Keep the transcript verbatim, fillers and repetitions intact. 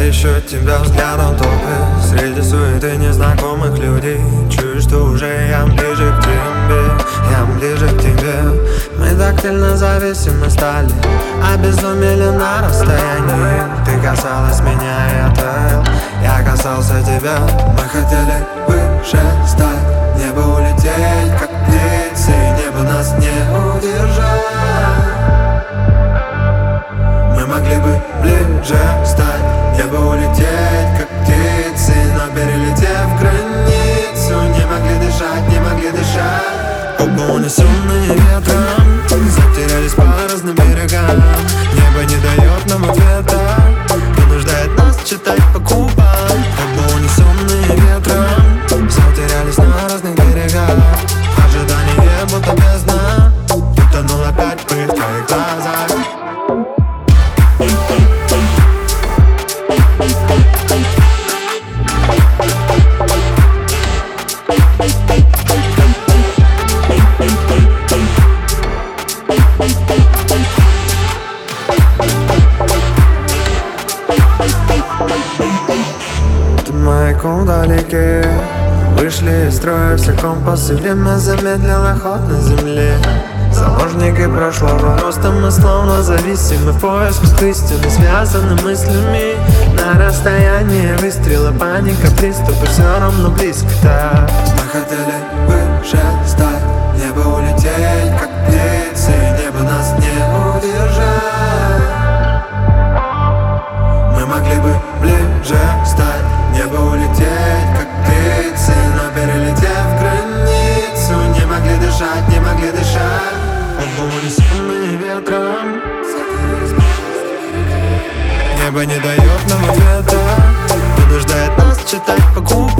ищут тебя взглядом толпы среди суеты незнакомых людей. Чую, что уже я ближе к тебе, я ближе к тебе. Мы тактильно зависимы стали, обезумели на расстоянии. Ты касалась меня, я таял, я касался тебя. Мы хотели выше стать, небо улететь, как птицы, небо нас не удержать. Мы могли бы ближе стать, небо улететь, как птицы, но перелетев границу, не могли дышать, не могли дышать. Оба унесенные ветром, затерялись по разным берегам. Небо не дает нам ответа, вынуждает нас читать по губам. Оба унесенные ветром, затерялись на разных берегах. Ожидание будто бездна, утонул опять в твоих глазах. Ты маяком вдалеке, вышли из строя все компасы. Время замедлило ход на земле. Заложники прошлого, просто мы словно зависимы. В поисках истины, связаны мыслями. На расстоянии выстрела, паника, приступы, все равно близко-то. Мы хотели выше стать, небо улететь, как птицы, небо нас не удержать. Мы могли бы ближе стать, небо улететь, как птицы, но перелетев границу, не могли дышать, не могли дышать. Оба унесенные ветром, небо не дает нам ответа, вынуждает нас читать по губам.